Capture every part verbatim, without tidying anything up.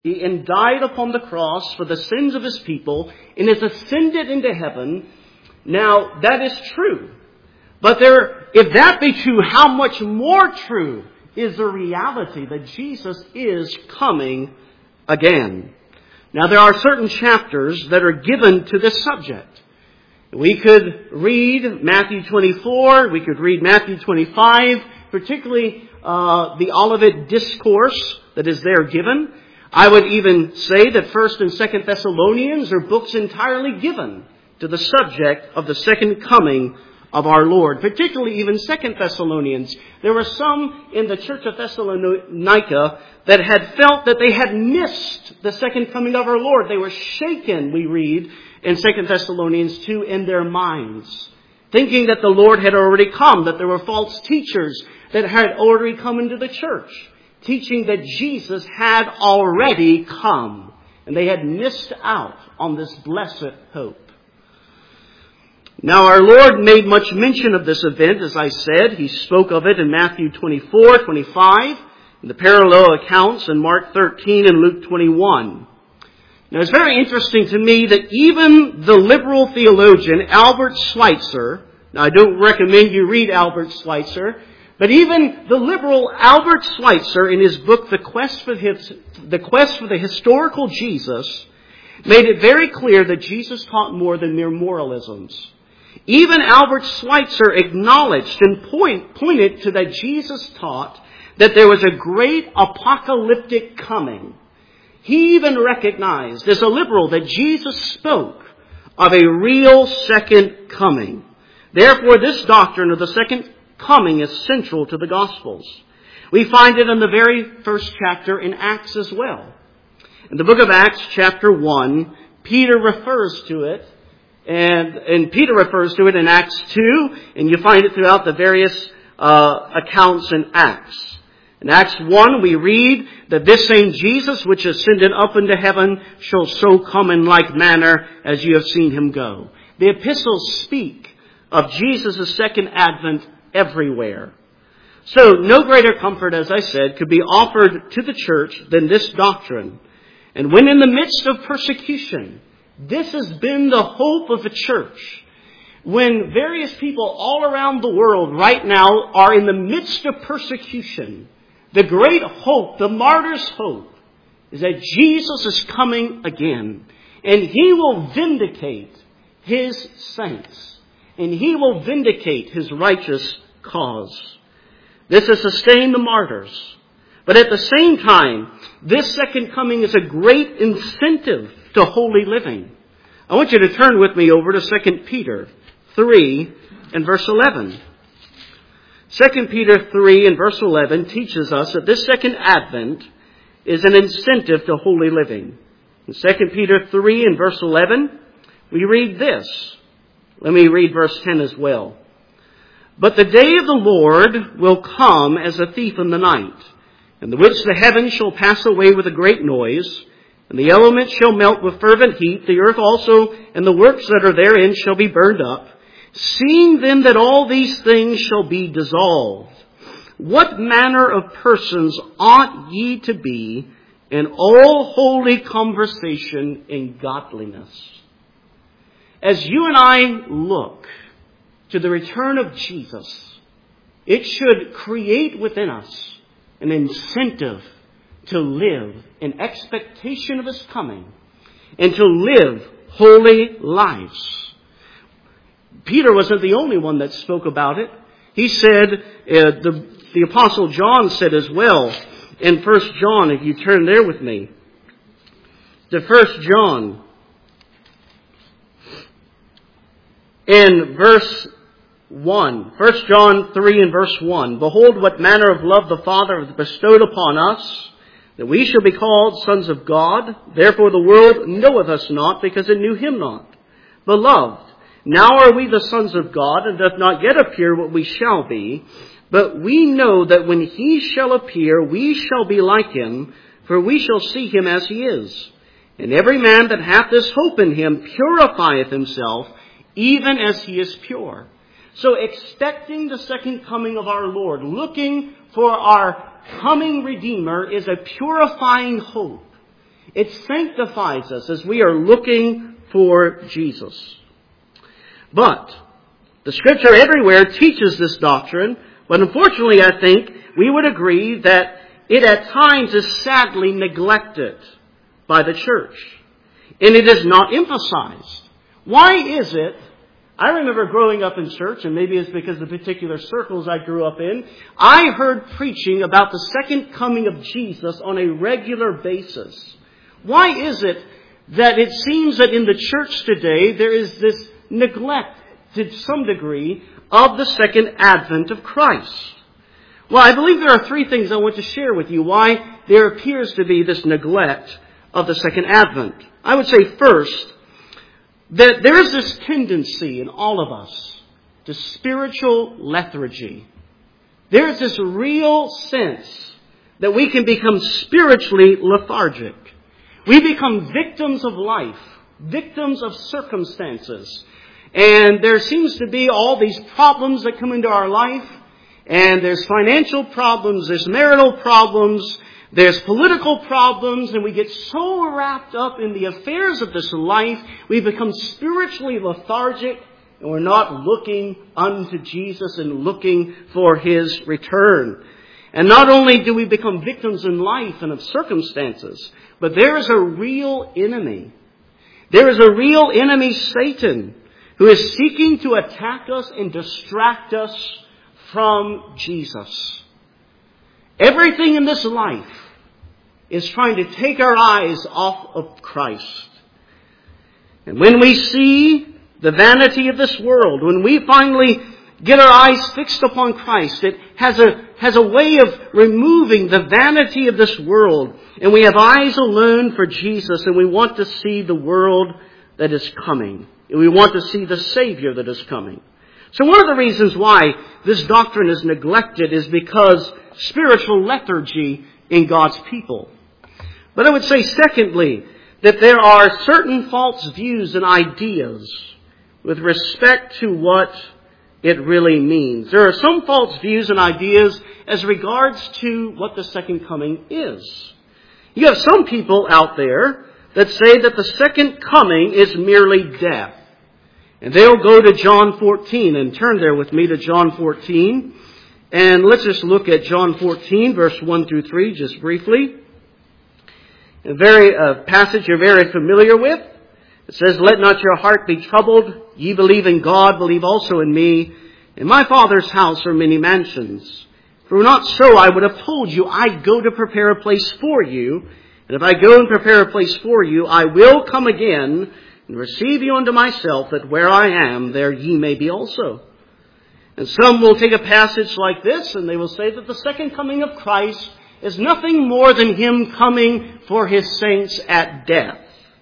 and died upon the cross for the sins of his people and is ascended into heaven. Now, that is true. But there, if that be true, how much more true is the reality that Jesus is coming again? Now, there are certain chapters that are given to this subject. We could read Matthew twenty-four, we could read Matthew twenty-five, particularly uh, the Olivet Discourse that is there given. I would even say that First and Second Thessalonians are books entirely given to the subject of the second coming of our Lord. Particularly even Second Thessalonians. There were some in the church of Thessalonica that had felt that they had missed the second coming of our Lord. They were shaken, we read in Second Thessalonians two, in their minds, thinking that the Lord had already come, that there were false teachers that had already come into the church, teaching that Jesus had already come, and they had missed out on this blessed hope. Now, our Lord made much mention of this event, as I said. He spoke of it in Matthew twenty-four, twenty-five, in the parallel accounts in Mark thirteen and Luke twenty-one. Now, it's very interesting to me that even the liberal theologian Albert Schweitzer, now I don't recommend you read Albert Schweitzer, but even the liberal Albert Schweitzer, in his book, The Quest for, his, the Quest for the Historical Jesus, made it very clear that Jesus taught more than mere moralisms. Even Albert Schweitzer acknowledged and point, pointed to that Jesus taught that there was a great apocalyptic coming. He even recognized, as a liberal, that Jesus spoke of a real second coming. Therefore, this doctrine of the second coming is central to the Gospels. We find it in the very first chapter in Acts as well. In the book of Acts, chapter one, Peter refers to it, and, and Peter refers to it in Acts two, and you find it throughout the various uh, accounts in Acts. In Acts one, we read that this same Jesus, which ascended up into heaven, shall so come in like manner as you have seen him go. The epistles speak of Jesus' second advent everywhere. So no greater comfort, as I said, could be offered to the church than this doctrine. And when in the midst of persecution, this has been the hope of the church. When various people all around the world right now are in the midst of persecution, the great hope, the martyr's hope, is that Jesus is coming again. And he will vindicate his saints. And he will vindicate his righteous cause. This has sustained the martyrs. But at the same time, this second coming is a great incentive to holy living. I want you to turn with me over to Second Peter three and verse eleven. Second Peter three and verse eleven teaches us that this second advent is an incentive to holy living. In Second Peter three and verse eleven, we read this. Let me read verse ten as well. But the day of the Lord will come as a thief in the night, in the which the heavens shall pass away with a great noise, and the elements shall melt with fervent heat, the earth also and the works that are therein shall be burned up. Seeing then that all these things shall be dissolved, what manner of persons ought ye to be in all holy conversation and godliness? As you and I look to the return of Jesus, it should create within us an incentive to live in expectation of his coming and to live holy lives. Peter wasn't the only one that spoke about it. He said, uh, the, the Apostle John said as well in First John, if you turn there with me, to First John, in verse one, First John three and verse one, behold what manner of love the Father hath bestowed upon us, that we shall be called sons of God. Therefore the world knoweth us not, because it knew him not. Beloved, now are we the sons of God, and doth not yet appear what we shall be. But we know that when he shall appear, we shall be like him, for we shall see him as he is. And every man that hath this hope in him purifieth himself, even as he is pure. So expecting the second coming of our Lord, looking for our coming Redeemer, is a purifying hope. It sanctifies us as we are looking for Jesus. But the Scripture everywhere teaches this doctrine, but unfortunately I think we would agree that it at times is sadly neglected by the church. And it is not emphasized. Why is it? I remember growing up in church, and maybe it's because of the particular circles I grew up in, I heard preaching about the second coming of Jesus on a regular basis. Why is it that it seems that in the church today there is this neglect to some degree of the second advent of Christ? Well, I believe there are three things I want to share with you why there appears to be this neglect of the second advent. I would say first, that there is this tendency in all of us to spiritual lethargy. There is this real sense that we can become spiritually lethargic. We become victims of life, victims of circumstances. And there seems to be all these problems that come into our life. And there's financial problems, there's marital problems, there's political problems, and we get so wrapped up in the affairs of this life, we become spiritually lethargic, and we're not looking unto Jesus and looking for His return. And not only do we become victims in life and of circumstances, but there is a real enemy. There is a real enemy, Satan, who is seeking to attack us and distract us from Jesus. Everything in this life is trying to take our eyes off of Christ. And when we see the vanity of this world, when we finally get our eyes fixed upon Christ, it has a, has a way of removing the vanity of this world. And we have eyes alone for Jesus, and we want to see the world that is coming. And we want to see the Savior that is coming. So one of the reasons why this doctrine is neglected is because spiritual lethargy in God's people. But I would say, secondly, that there are certain false views and ideas with respect to what it really means. There are some false views and ideas as regards to what the second coming is. You have some people out there that say that the second coming is merely death. And they'll go to John fourteen and turn there with me to John fourteen. And let's just look at John fourteen, verse one through three, just briefly. A very uh, passage you're very familiar with. It says, "Let not your heart be troubled. Ye believe in God, believe also in me. In my Father's house are many mansions. If it were not so, I would have told you, I go to prepare a place for you. And if I go and prepare a place for you, I will come again and receive you unto myself, that where I am, there ye may be also." And some will take a passage like this, and they will say that the second coming of Christ is nothing more than Him coming for His saints at death.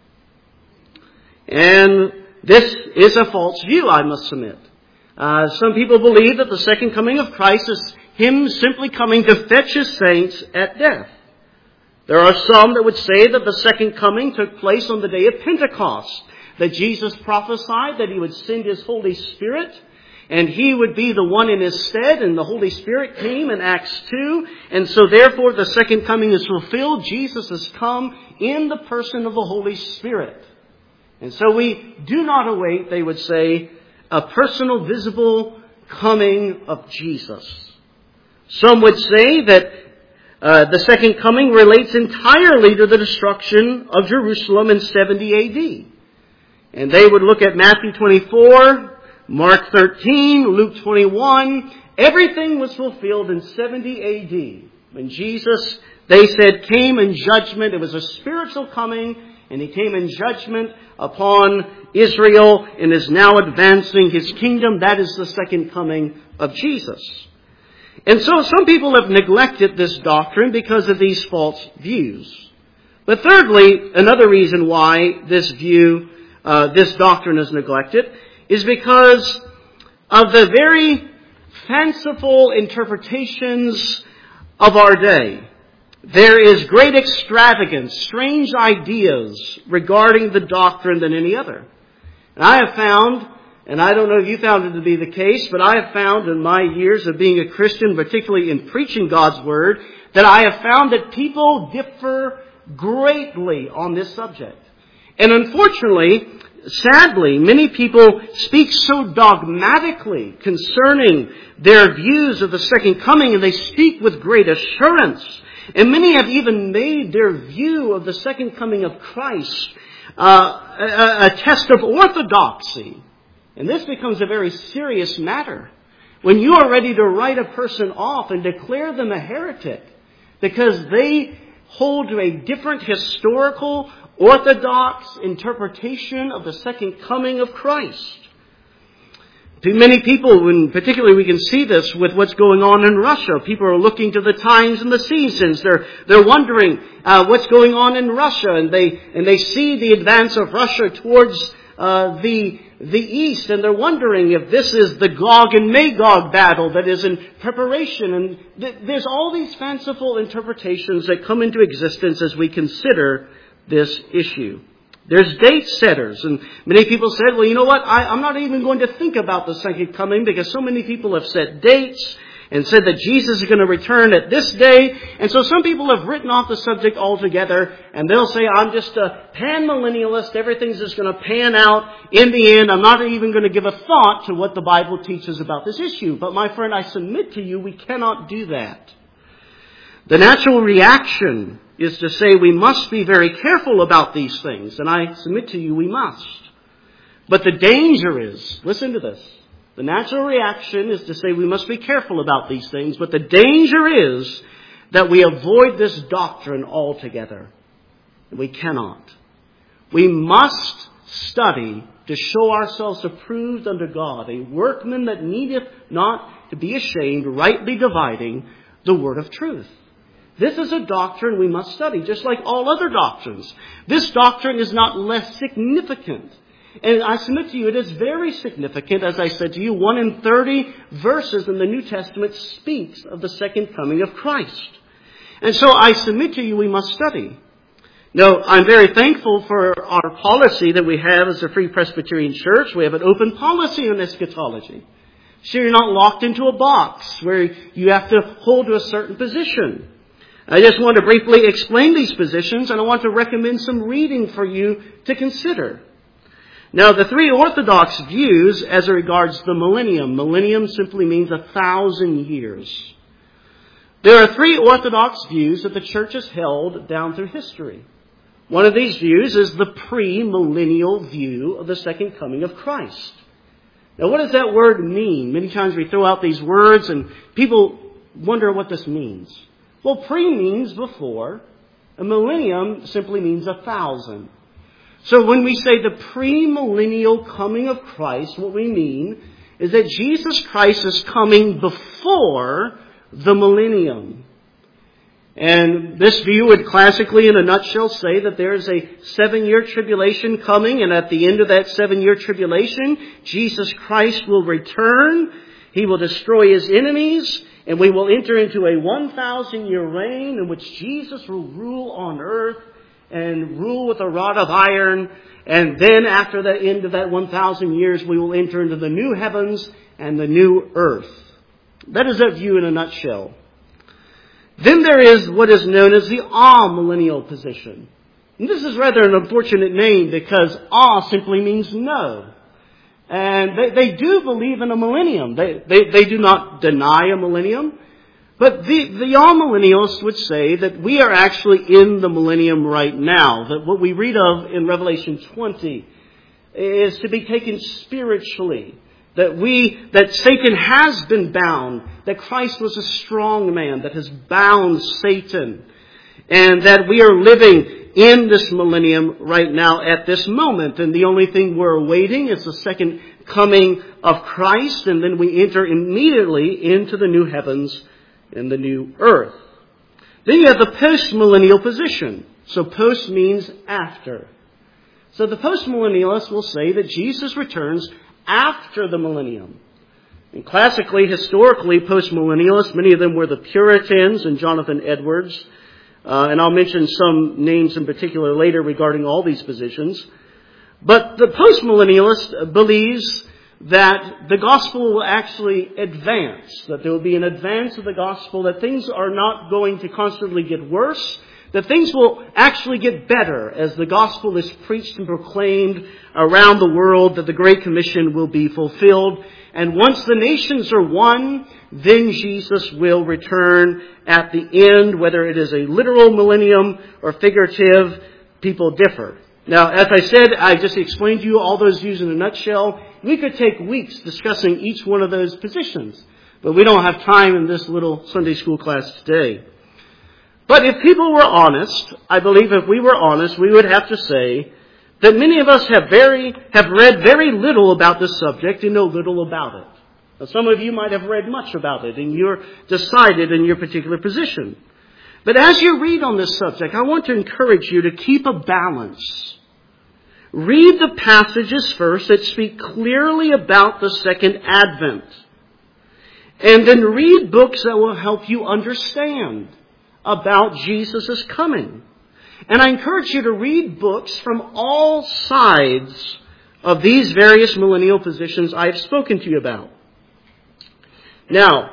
And this is a false view, I must submit. Uh, some people believe that the second coming of Christ is Him simply coming to fetch His saints at death. There are some that would say that the second coming took place on the day of Pentecost, that Jesus prophesied that He would send His Holy Spirit, and He would be the one in His stead, and the Holy Spirit came in Acts two, and so therefore the second coming is fulfilled. Jesus has come in the person of the Holy Spirit. And so we do not await, they would say, a personal, visible coming of Jesus. Some would say that uh, the second coming relates entirely to the destruction of Jerusalem in seventy A D. And they would look at Matthew twenty-four, Mark thirteen, Luke twenty-one. Everything was fulfilled in seventy A D. When Jesus, they said, came in judgment. It was a spiritual coming, and He came in judgment upon Israel and is now advancing His kingdom. That is the second coming of Jesus. And so some people have neglected this doctrine because of these false views. But thirdly, another reason why this view, uh, this doctrine is neglected is because of the very fanciful interpretations of our day. There is great extravagance, strange ideas regarding the doctrine than any other. And I have found, and I don't know if you found it to be the case, but I have found in my years of being a Christian, particularly in preaching God's Word, that I have found that people differ greatly on this subject. And unfortunately, sadly, many people speak so dogmatically concerning their views of the second coming, and they speak with great assurance. And many have even made their view of the second coming of Christ uh, a, a test of orthodoxy. And this becomes a very serious matter when you are ready to write a person off and declare them a heretic because they hold to a different historical, orthodox interpretation of the second coming of Christ. To many people, and particularly we can see this with what's going on in Russia. People are looking to the times and the seasons. They're they're wondering uh, what's going on in Russia, and they and they see the advance of Russia towards uh, the the east, and they're wondering if this is the Gog and Magog battle that is in preparation. And th- there's all these fanciful interpretations that come into existence as we consider this issue. There's date setters, and many people said, well, you know what, I, I'm not even going to think about the second coming because so many people have set dates and said that Jesus is going to return at this day. And so some people have written off the subject altogether, and they'll say, I'm just a pan-millennialist. Everything's just going to pan out in the end. I'm not even going to give a thought to what the Bible teaches about this issue. But my friend, I submit to you, we cannot do that. The natural reaction is to say we must be very careful about these things. And I submit to you, we must. But the danger is, listen to this, the natural reaction is to say we must be careful about these things. But the danger is that we avoid this doctrine altogether. We cannot. We must study to show ourselves approved unto God, a workman that needeth not to be ashamed, rightly dividing the word of truth. This is a doctrine we must study, just like all other doctrines. This doctrine is not less significant. And I submit to you, it is very significant. As I said to you, one in thirty verses in the New Testament speaks of the second coming of Christ. And so I submit to you, we must study. Now, I'm very thankful for our policy that we have as a Free Presbyterian Church. We have an open policy on eschatology. So you're not locked into a box where you have to hold to a certain position. I just want to briefly explain these positions, and I want to recommend some reading for you to consider. Now, the three orthodox views as regards the millennium. Millennium simply means a thousand years. There are three orthodox views that the church has held down through history. One of these views is the pre-millennial view of the second coming of Christ. Now, what does that word mean? Many times we throw out these words and people wonder what this means. Well, pre means before. A millennium simply means a thousand. So when we say the premillennial coming of Christ, what we mean is that Jesus Christ is coming before the millennium. And this view would classically, in a nutshell, say that there is a seven-year tribulation coming, and at the end of that seven-year tribulation, Jesus Christ will return. He will destroy his enemies, and we will enter into a one thousand year reign in which Jesus will rule on earth and rule with a rod of iron. And then after the end of that one thousand years, we will enter into the new heavens and the new earth. That is that view in a nutshell. Then there is what is known as the amillennial position. And this is rather an unfortunate name because ah simply means no. And they, they do believe in a millennium. They, they, they do not deny a millennium. But the, the amillennialists would say that we are actually in the millennium right now. That what we read of in Revelation twenty is to be taken spiritually. That we, that Satan has been bound. That Christ was a strong man that has bound Satan. And that we are living in this millennium right now at this moment. And the only thing we're awaiting is the second coming of Christ. And then we enter immediately into the new heavens and the new earth. Then you have the post-millennial position. So post means after. So the post-millennialists will say that Jesus returns after the millennium. And classically, historically, post-millennialists, many of them were the Puritans and Jonathan Edwards. Uh, and I'll mention some names in particular later regarding all these positions. But the postmillennialist believes that the gospel will actually advance, that there will be an advance of the gospel, that things are not going to constantly get worse, that things will actually get better as the gospel is preached and proclaimed around the world, that the Great Commission will be fulfilled. And once the nations are won, then Jesus will return at the end. Whether it is a literal millennium or figurative, people differ. Now, as I said, I just explained to you all those views in a nutshell. We could take weeks discussing each one of those positions, but we don't have time in this little Sunday school class today. But if people were honest, I believe if we were honest, we would have to say that many of us have very have read very little about this subject and know little about it. Now, some of you might have read much about it and you're decided in your particular position. But as you read on this subject, I want to encourage you to keep a balance. Read the passages first that speak clearly about the second advent. And then read books that will help you understand about Jesus' coming. And I encourage you to read books from all sides of these various millennial positions I have spoken to you about. Now,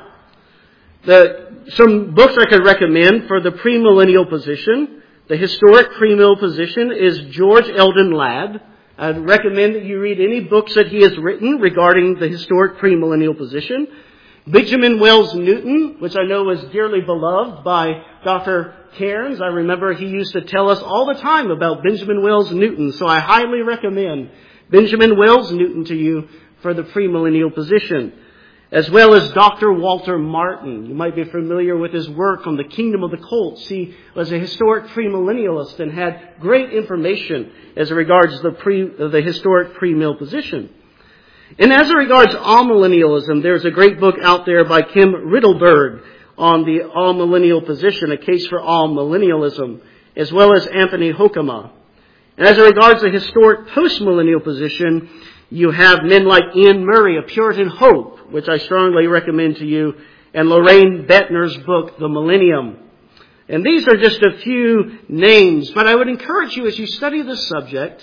the, some books I could recommend for the premillennial position. The historic premillennial position is George Eldon Ladd. I'd recommend that you read any books that he has written regarding the historic premillennial position. Benjamin Wells Newton, which I know was dearly beloved by Doctor Cairns. I remember he used to tell us all the time about Benjamin Wells Newton. So I highly recommend Benjamin Wells Newton to you for the premillennial position. As well as Doctor Walter Martin. You might be familiar with his work on the kingdom of the cults. He was a historic premillennialist and had great information as regards the pre, the historic premill position. And as it regards amillennialism, there's a great book out there by Kim Riddleberg on the amillennial position, A Case for Amillennialism, as well as Anthony Hoekema. And as it regards the historic postmillennial position, you have men like Ian Murray, A Puritan Hope, which I strongly recommend to you, and Lorraine Bettner's book, The Millennium. And these are just a few names, but I would encourage you as you study this subject,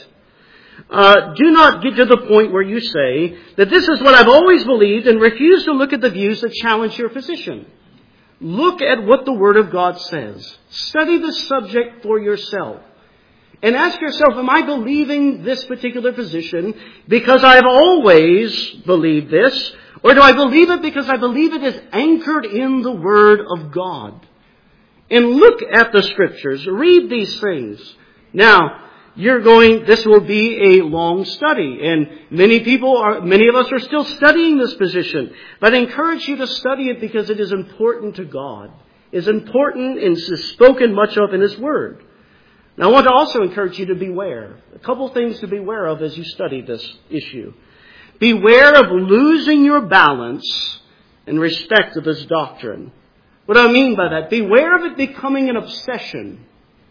Uh, do not get to the point where you say that this is what I've always believed and refuse to look at the views that challenge your position. Look at what the Word of God says. Study the subject for yourself. And ask yourself, am I believing this particular position because I've always believed this? Or do I believe it because I believe it is anchored in the Word of God? And look at the Scriptures. Read these things. Now, You're going, this will be a long study, and many people are, many of us are still studying this position. But I encourage you to study it because it is important to God. It is important and is spoken much of in His Word. Now I want to also encourage you to beware. A couple things to beware of as you study this issue. Beware of losing your balance in respect of this doctrine. What do I mean by that? Beware of it becoming an obsession.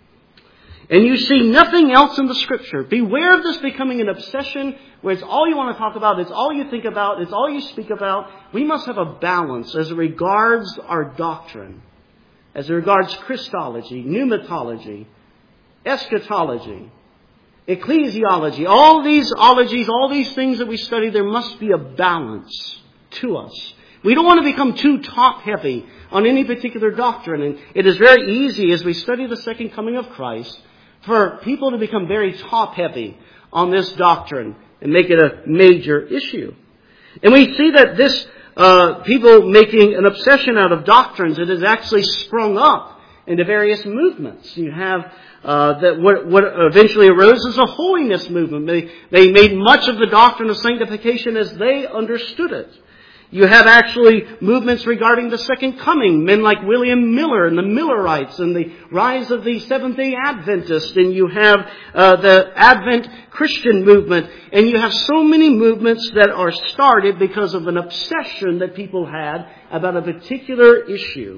And you see nothing else in the Scripture. Beware of this becoming an obsession where it's all you want to talk about, it's all you think about, it's all you speak about. We must have a balance as it regards our doctrine, as it regards Christology, pneumatology, eschatology, ecclesiology. All these ologies, all these things that we study, there must be a balance to us. We don't want to become too top-heavy on any particular doctrine. And it is very easy as we study the second coming of Christ for people to become very top-heavy on this doctrine and make it a major issue. And we see that this, uh, people making an obsession out of doctrines, it has actually sprung up into various movements. You have uh, that what, what eventually arose as a holiness movement. They, they made much of the doctrine of sanctification as they understood it. You have actually movements regarding the second coming, men like William Miller and the Millerites and the rise of the Seventh-day Adventists. And you have uh, the Advent Christian movement. And you have so many movements that are started because of an obsession that people had about a particular issue.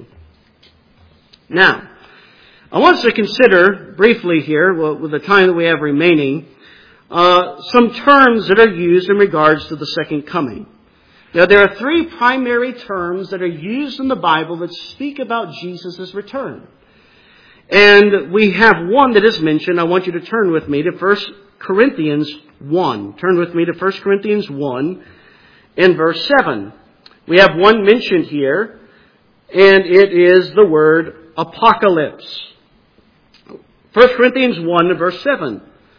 Now, I want us to consider briefly here, with the time that we have remaining, uh, some terms that are used in regards to the second coming. Now, there are three primary terms that are used in the Bible that speak about Jesus' return. And we have one that is mentioned. I want you to turn with me to First Corinthians one. Turn with me to First Corinthians one in verse seven. We have one mentioned here, and it is the word apocalypse. First Corinthians one and verse seven.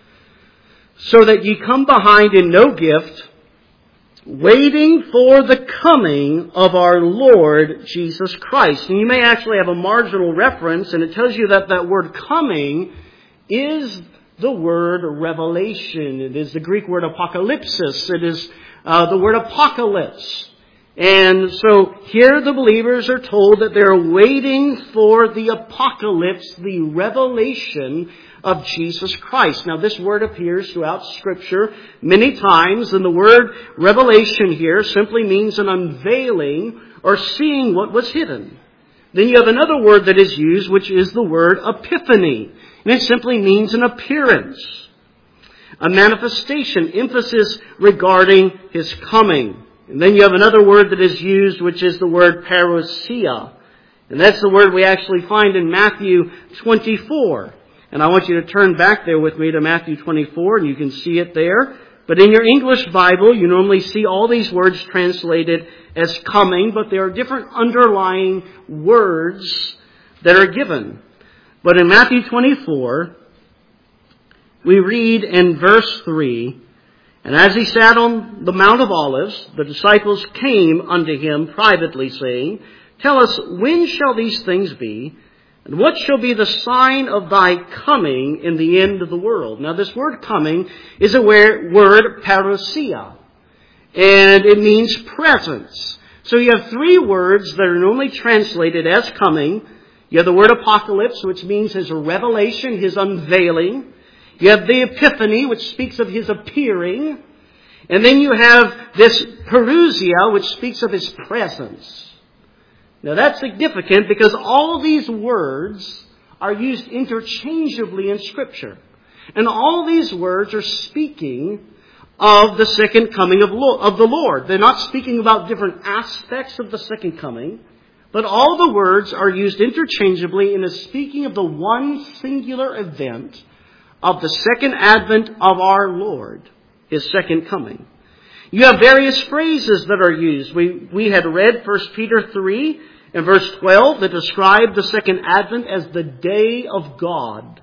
So that ye come behind in no gift, waiting for the coming of our Lord Jesus Christ. And you may actually have a marginal reference, and it tells you that that word coming is the word revelation. It is the Greek word apocalypsis. It is uh, the word apocalypse. And so here the believers are told that they're waiting for the apocalypse, the revelation of Jesus Christ. Now this word appears throughout Scripture many times, and the word revelation here simply means an unveiling or seeing what was hidden. Then you have another word that is used, which is the word epiphany. And it simply means an appearance, a manifestation, emphasis regarding His coming. And then you have another word that is used, which is the word parousia. And that's the word we actually find in Matthew twenty-four. And I want you to turn back there with me to Matthew twenty-four, and you can see it there. But in your English Bible, you normally see all these words translated as coming, but there are different underlying words that are given. But in Matthew twenty-four, we read in verse three, and as he sat on the Mount of Olives, the disciples came unto him privately, saying, Tell us, when shall these things be? And what shall be the sign of thy coming in the end of the world? Now this word coming is a word parousia, and it means presence. So you have three words that are normally translated as coming. You have the word apocalypse, which means His revelation, His unveiling. You have the epiphany, which speaks of His appearing. And then you have this parousia, which speaks of His presence. Now that's significant because all these words are used interchangeably in Scripture. And all these words are speaking of the second coming of the Lord. They're not speaking about different aspects of the second coming, but all the words are used interchangeably and is speaking of the one singular event of the second advent of our Lord, His second coming. You have various phrases that are used. We, we had read First Peter three and verse twelve that describe the second advent as the day of God.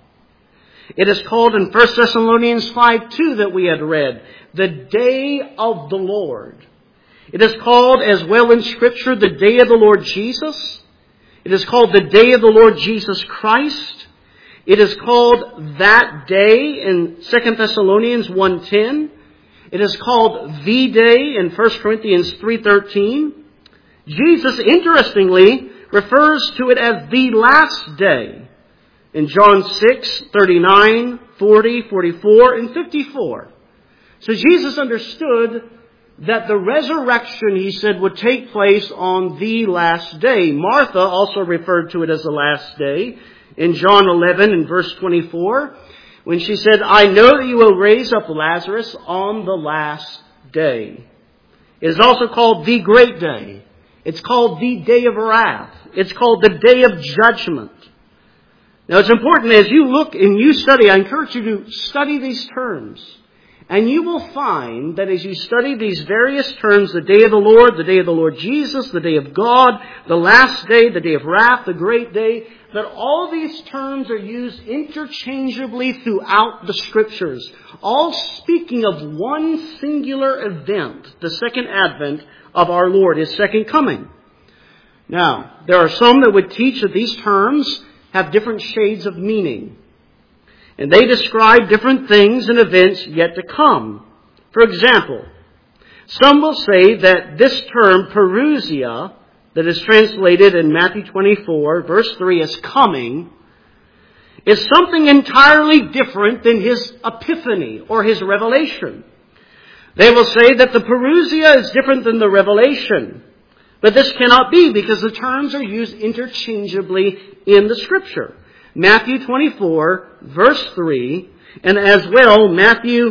It is called in First Thessalonians five two that we had read, the day of the Lord. It is called as well in Scripture the day of the Lord Jesus. It is called the day of the Lord Jesus Christ. It is called that day in Second Thessalonians one ten. It is called the day in First Corinthians three thirteen. Jesus, interestingly, refers to it as the last day in John six thirty-nine, forty, forty-four, and fifty-four. So Jesus understood that the resurrection, he said, would take place on the last day. Martha also referred to it as the last day in John eleven and verse twenty-four, when she said, I know that you will raise up Lazarus on the last day. It is also called the great day. It's called the day of wrath. It's called the day of judgment. Now it's important as you look and you study, I encourage you to study these terms. And you will find that as you study these various terms, the day of the Lord, the day of the Lord Jesus, the day of God, the last day, the day of wrath, the great day, that all these terms are used interchangeably throughout the Scriptures, all speaking of one singular event, the second advent of our Lord, His second coming. Now, there are some that would teach that these terms have different shades of meaning. And they describe different things and events yet to come. For example, some will say that this term, parousia, that is translated in Matthew twenty-four, verse three, as coming, is something entirely different than His epiphany or His revelation. They will say that the parousia is different than the revelation. But this cannot be because the terms are used interchangeably in the Scripture. Matthew twenty-four, verse three, and as well Matthew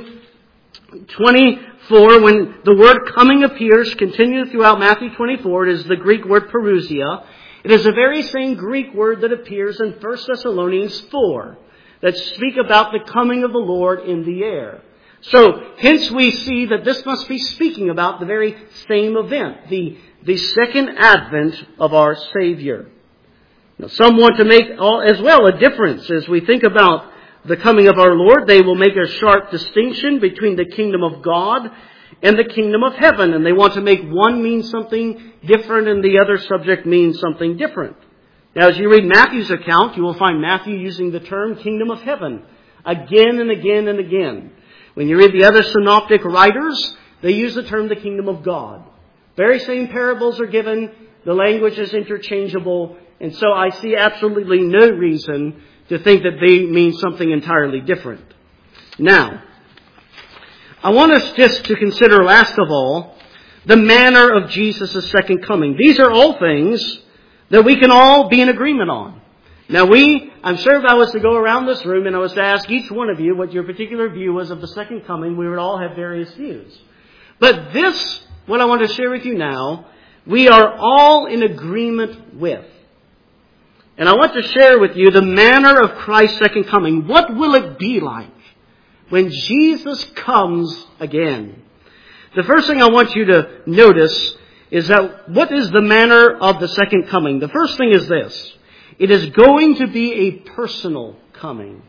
twenty-four, when the word coming appears, continued throughout Matthew twenty-four, it is the Greek word parousia. It is the very same Greek word that appears in First Thessalonians four, that speak about the coming of the Lord in the air. So, hence we see that this must be speaking about the very same event, the, the second advent of our Savior. Now, some want to make all, as well a difference as we think about the coming of our Lord, they will make a sharp distinction between the kingdom of God and the kingdom of heaven. And they want to make one mean something different and the other subject mean something different. Now, as you read Matthew's account, you will find Matthew using the term kingdom of heaven again and again and again. When you read the other synoptic writers, they use the term the kingdom of God. Very same parables are given. The language is interchangeable. And so I see absolutely no reason to think that they mean something entirely different. Now, I want us just to consider, last of all, the manner of Jesus' second coming. These are all things that we can all be in agreement on. Now we, I'm sure if I was to go around this room and I was to ask each one of you what your particular view was of the second coming, we would all have various views. But this, what I want to share with you now, we are all in agreement with. And I want to share with you the manner of Christ's second coming. What will it be like when Jesus comes again? The first thing I want you to notice is that what is the manner of the second coming? The first thing is this. It is going to be a personal coming.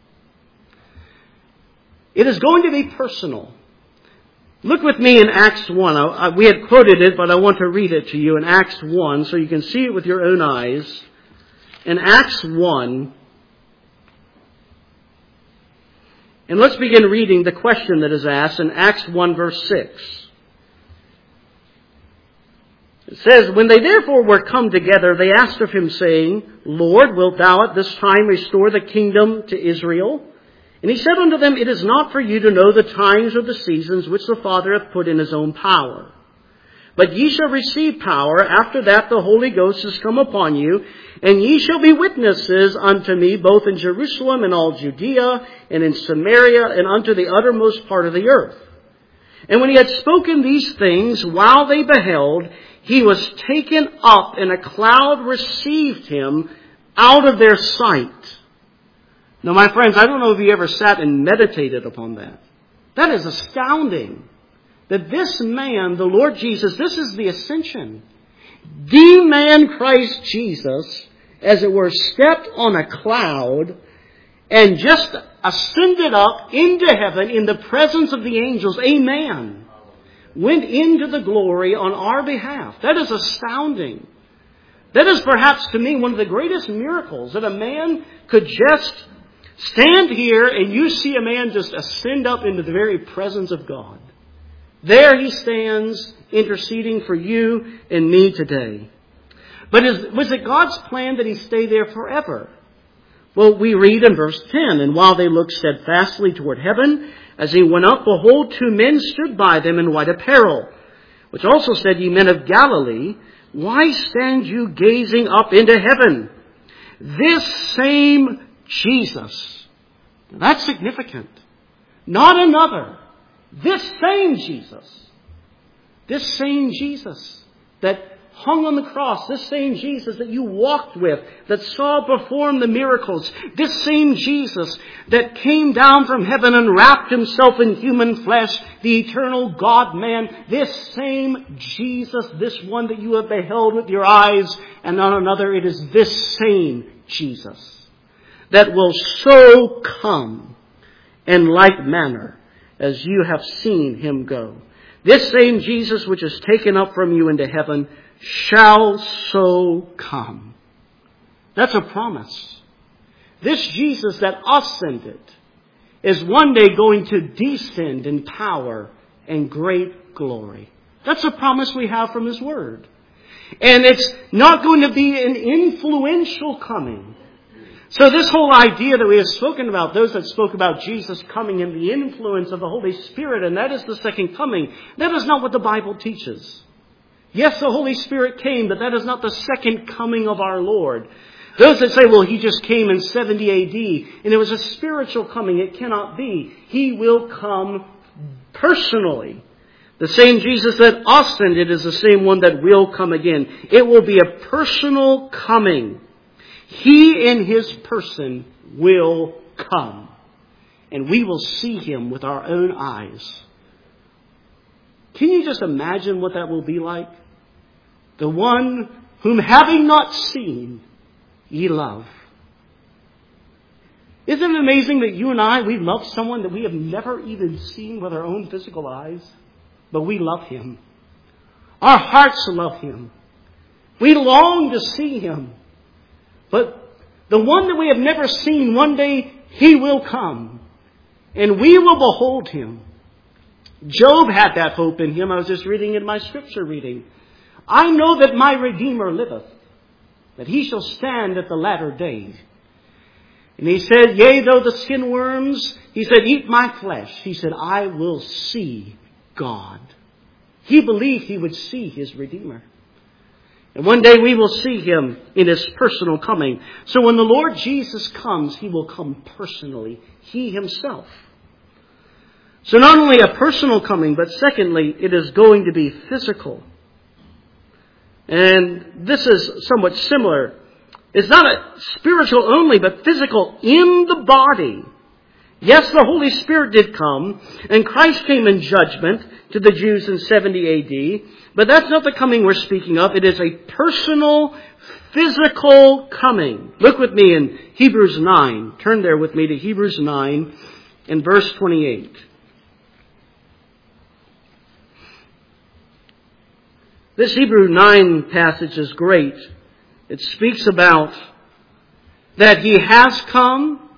It is going to be personal. Look with me in Acts one. I, I, we had quoted it, but I want to read it to you in Acts one so you can see it with your own eyes. In Acts one, and let's begin reading the question that is asked in Acts one verse six. It says, "When they therefore were come together, they asked of him, saying, Lord, wilt thou at this time restore the kingdom to Israel? And he said unto them, It is not for you to know the times or the seasons which the Father hath put in his own power. But ye shall receive power. After that the Holy Ghost is come upon you, and ye shall be witnesses unto me, both in Jerusalem and all Judea, and in Samaria, and unto the uttermost part of the earth. And when he had spoken these things, while they beheld, he was taken up, and a cloud received him out of their sight." Now, my friends, I don't know if you ever sat and meditated upon that. That is astounding. That this man, the Lord Jesus, this is the ascension. The man Christ Jesus, as it were, stepped on a cloud and just ascended up into heaven in the presence of the angels. Amen. Went into the glory on our behalf. That is astounding. That is perhaps to me one of the greatest miracles, that a man could just stand here and you see a man just ascend up into the very presence of God. There he stands interceding for you and me today. But is, was it God's plan that he stay there forever? Well, we read in verse ten, "And while they looked steadfastly toward heaven, as he went up, behold, two men stood by them in white apparel, which also said, Ye men of Galilee, why stand you gazing up into heaven? This same Jesus." Now, that's significant. Not another. This same Jesus. This same Jesus that hung on the cross. This same Jesus that you walked with, that saw perform the miracles. This same Jesus that came down from heaven and wrapped himself in human flesh, the eternal God-man. This same Jesus, this one that you have beheld with your eyes, and not another. It is this same Jesus that will so come in like manner as you have seen him go. This same Jesus which is taken up from you into heaven shall so come. That's a promise. This Jesus that ascended is one day going to descend in power and great glory. That's a promise we have from his word. And it's not going to be an influential coming. So this whole idea that we have spoken about, those that spoke about Jesus coming in the influence of the Holy Spirit, and that is the second coming, that is not what the Bible teaches. Yes, the Holy Spirit came, but that is not the second coming of our Lord. Those that say, well, he just came in seventy A D, and it was a spiritual coming, it cannot be. He will come personally. The same Jesus that ascended is the same one that will come again. It will be a personal coming. He in his person will come. And we will see him with our own eyes. Can you just imagine what that will be like? The one whom having not seen, ye love. Isn't it amazing that you and I, we love someone that we have never even seen with our own physical eyes? But we love him. Our hearts love him. We long to see him. But the one that we have never seen, one day he will come. And we will behold him. Job had that hope in him. I was just reading in my scripture reading. I know that my Redeemer liveth, that he shall stand at the latter day. And he said, yea, though the skin worms, he said, eat my flesh. He said, I will see God. He believed he would see his Redeemer. And one day we will see him in his personal coming. So when the Lord Jesus comes, he will come personally, he himself. So not only a personal coming, but secondly, it is going to be physical. And this is somewhat similar. It's not a spiritual only, but physical in the body. Yes, the Holy Spirit did come, and Christ came in judgment to the Jews in seventy A D, but that's not the coming we're speaking of. It is a personal, physical coming. Look with me in Hebrews nine. Turn there with me to Hebrews nine and verse twenty-eight. This Hebrews nine passage is great. It speaks about that he has come,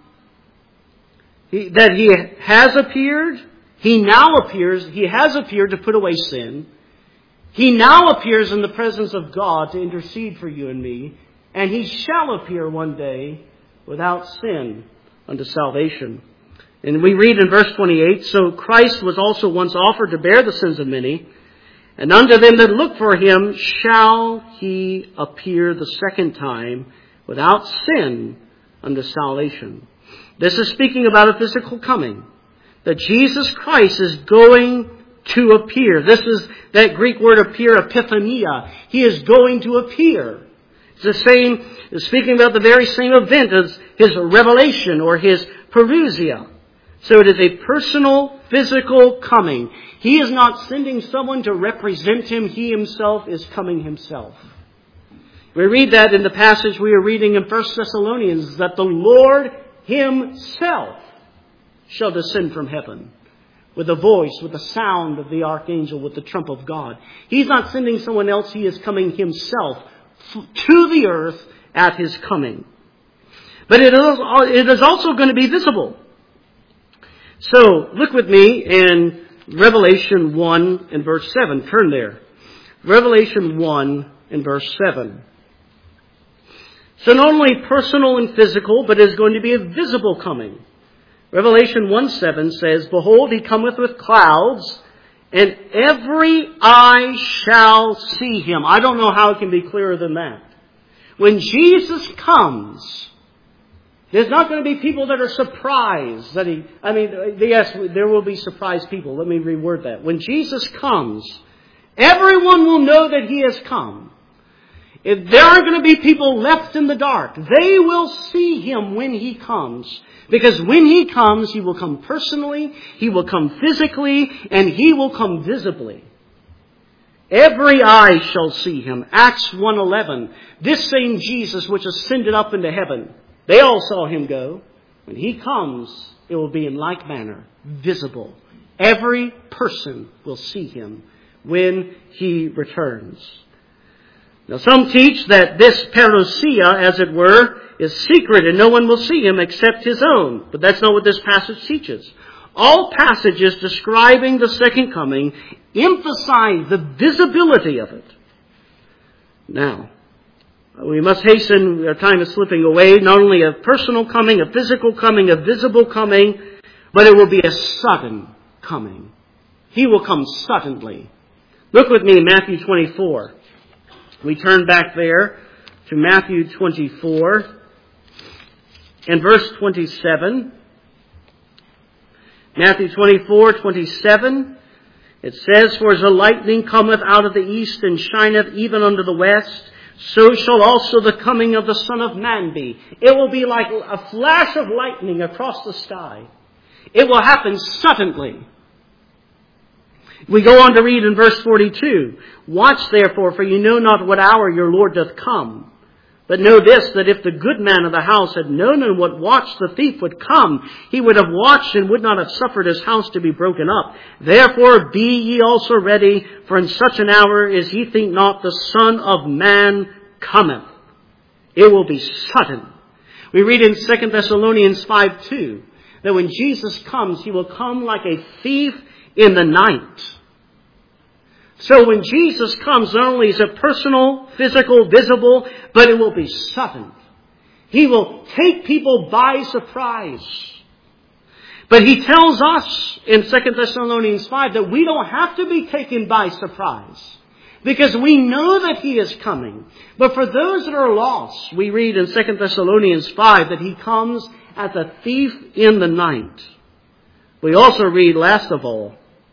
he, that he has appeared, he now appears, he has appeared to put away sin. He now appears in the presence of God to intercede for you and me, and he shall appear one day without sin unto salvation. And we read in verse twenty-eight, so Christ was also once offered to bear the sins of many, and unto them that look for him shall he appear the second time without sin unto salvation. This is speaking about a physical coming. That Jesus Christ is going to appear. This is that Greek word appear, epiphania. He is going to appear. It's the same, it's speaking about the very same event as his revelation or his parousia. So it is a personal, physical coming. He is not sending someone to represent him. He himself is coming himself. We read that in the passage we are reading in First Thessalonians, that the Lord himself shall descend from heaven with a voice, with the sound of the archangel, with the trump of God. He's not sending someone else. He is coming himself to the earth at his coming. But it is also going to be visible. So, look with me in Revelation one and verse seven. Turn there. Revelation one and verse seven. So not only personal and physical, but it is going to be a visible coming. Revelation one seven says, behold, he cometh with clouds, and every eye shall see him. I don't know how it can be clearer than that. When Jesus comes, there's not going to be people that are surprised that he, I mean, yes, there will be surprised people. Let me reword that. When Jesus comes, everyone will know that he has come. If there are going to be people left in the dark, they will see him when he comes. Because when he comes, he will come personally, he will come physically, and he will come visibly. Every eye shall see him. Acts one eleven. This same Jesus which ascended up into heaven, they all saw him go. When he comes, it will be in like manner, visible. Every person will see him when he returns. Now some teach that this parousia, as it were, is secret and no one will see him except his own. But that's not what this passage teaches. All passages describing the second coming emphasize the visibility of it. Now, we must hasten, our time is slipping away, not only a personal coming, a physical coming, a visible coming, but it will be a sudden coming. He will come suddenly. Look with me in Matthew twenty-four. We turn back there to Matthew twenty-four and verse twenty-seven. Matthew twenty-four, twenty-seven. It says, for as the lightning cometh out of the east and shineth even unto the west, so shall also the coming of the Son of Man be. It will be like a flash of lightning across the sky. It will happen suddenly. We go on to read in verse forty-two. Watch therefore, for you know not what hour your Lord doth come. But know this, that if the good man of the house had known in what watch the thief would come, he would have watched and would not have suffered his house to be broken up. Therefore be ye also ready, for in such an hour as ye think not, the Son of Man cometh. It will be sudden. We read in Second Thessalonians five two, that when Jesus comes, he will come like a thief in the night. So when Jesus comes, not only is it personal, physical, visible, but it will be sudden. He will take people by surprise. But he tells us in Second Thessalonians five that we don't have to be taken by surprise, because we know that he is coming. But for those that are lost, we read in Second Thessalonians five that he comes as a thief in the night. We also read, last of all,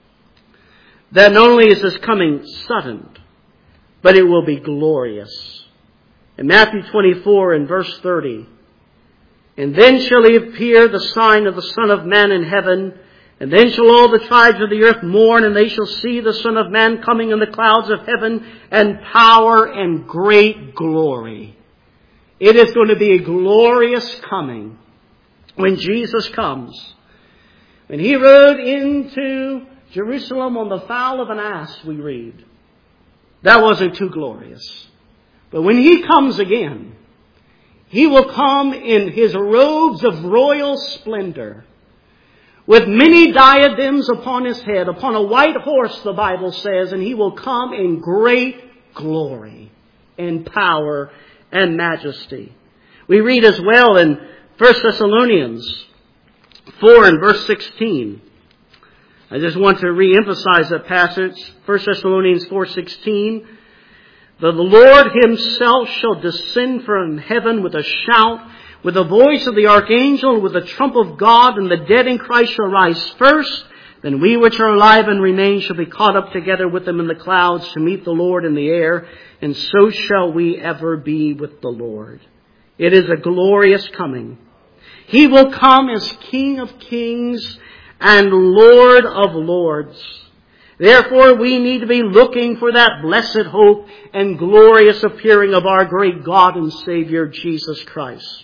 that not only is this coming sudden, but it will be glorious. In Matthew twenty-four and verse thirty, and then shall he appear the sign of the Son of Man in heaven, and then shall all the tribes of the earth mourn, and they shall see the Son of Man coming in the clouds of heaven, and power and great glory. It is going to be a glorious coming when Jesus comes. When he rode into Jerusalem on the foal of an ass, we read, that wasn't too glorious. But when he comes again, he will come in his robes of royal splendor, with many diadems upon his head, upon a white horse, the Bible says, and he will come in great glory and power and majesty. We read as well in First Thessalonians four and verse sixteen. I just want to re-emphasize that passage, First Thessalonians four sixteen. That the Lord himself shall descend from heaven with a shout, with the voice of the archangel, and with the trump of God, and the dead in Christ shall rise first. Then we which are alive and remain shall be caught up together with them in the clouds to meet the Lord in the air, and so shall we ever be with the Lord. It is a glorious coming. He will come as King of kings and Lord of lords. Therefore, we need to be looking for that blessed hope and glorious appearing of our great God and Savior, Jesus Christ.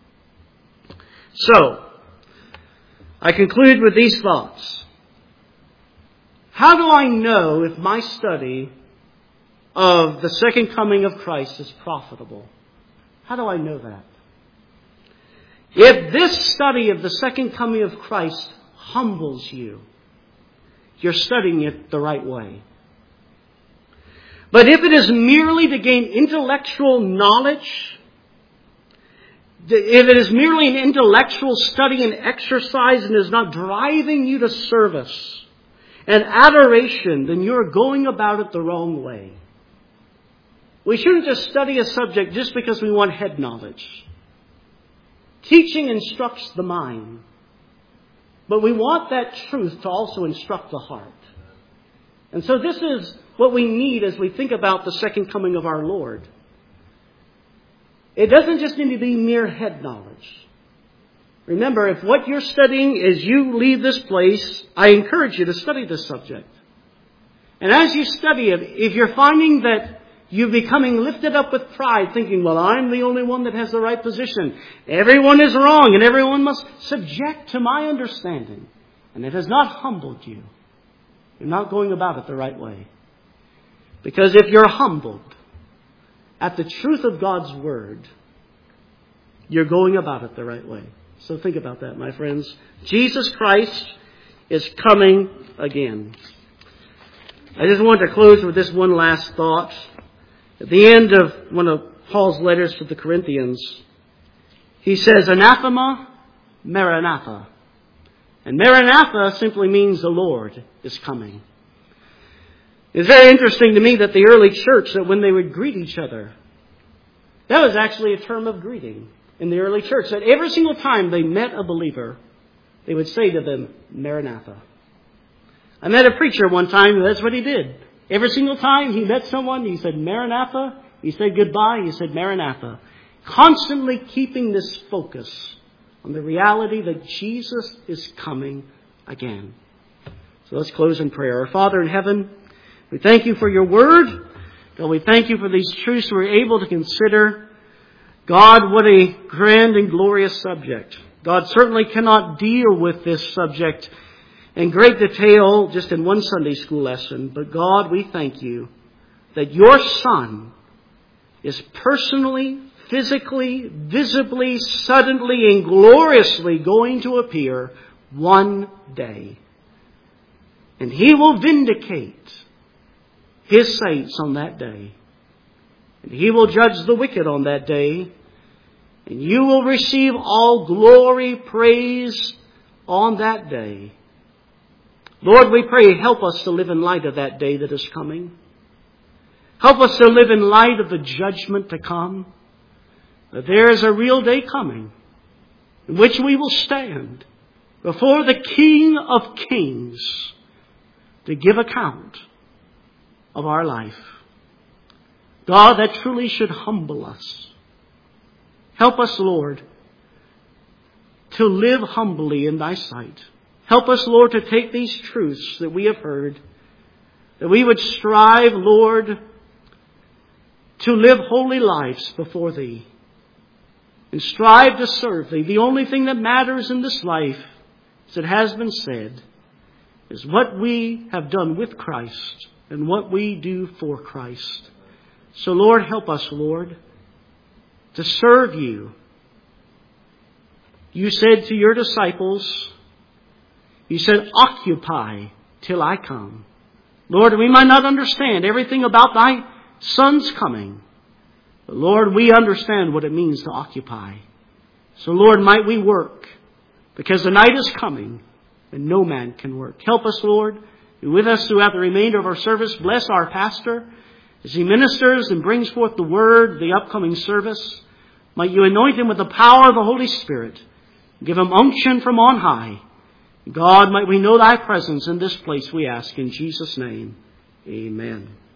So, I conclude with these thoughts. How do I know if my study of the second coming of Christ is profitable? How do I know that? If this study of the second coming of Christ humbles you, you're studying it the right way. But if it is merely to gain intellectual knowledge, if it is merely an intellectual study and exercise and is not driving you to service and adoration, then you're going about it the wrong way. We shouldn't just study a subject just because we want head knowledge. Teaching instructs the mind. But we want that truth to also instruct the heart. And so this is what we need as we think about the second coming of our Lord. It doesn't just need to be mere head knowledge. Remember, if what you're studying as you leave this place, I encourage you to study this subject. And as you study it, if you're finding that you're becoming lifted up with pride, thinking, well, I'm the only one that has the right position. Everyone is wrong and everyone must subject to my understanding. And it has not humbled you. You're not going about it the right way. Because if you're humbled at the truth of God's Word, you're going about it the right way. So think about that, my friends. Jesus Christ is coming again. I just want to close with this one last thought. At the end of one of Paul's letters to the Corinthians, he says, Anathema, Maranatha. And Maranatha simply means the Lord is coming. It's very interesting to me that the early church, that when they would greet each other, that was actually a term of greeting in the early church. That every single time they met a believer, they would say to them, Maranatha. I met a preacher one time, and that's what he did. Every single time he met someone, he said, Maranatha. He said goodbye. He said, Maranatha. Constantly keeping this focus on the reality that Jesus is coming again. So let's close in prayer. Our Father in heaven, we thank you for your word. God, we thank you for these truths we're able to consider. God, what a grand and glorious subject. God certainly cannot deal with this subject in great detail just in one Sunday school lesson. But God, we thank you that your Son is personally, physically, visibly, suddenly, and gloriously going to appear one day. And He will vindicate His saints on that day. And He will judge the wicked on that day. And you will receive all glory, praise on that day. Lord, we pray, help us to live in light of that day that is coming. Help us to live in light of the judgment to come. That there is a real day coming in which we will stand before the King of Kings to give account of our life. God, that truly should humble us. Help us, Lord, to live humbly in Thy sight. Help us, Lord, to take these truths that we have heard, that we would strive, Lord, to live holy lives before Thee and strive to serve Thee. The only thing that matters in this life, as it has been said, is what we have done with Christ and what we do for Christ. So, Lord, help us, Lord, to serve You. You said to Your disciples, You said, occupy till I come. Lord, we might not understand everything about Thy Son's coming. But Lord, we understand what it means to occupy. So Lord, might we work, because the night is coming and no man can work. Help us, Lord. Be with us throughout the remainder of our service. Bless our pastor as he ministers and brings forth the word, the upcoming service. Might You anoint him with the power of the Holy Spirit. Give him unction from on high. God, might we know Thy presence in this place, we ask in Jesus' name. Amen.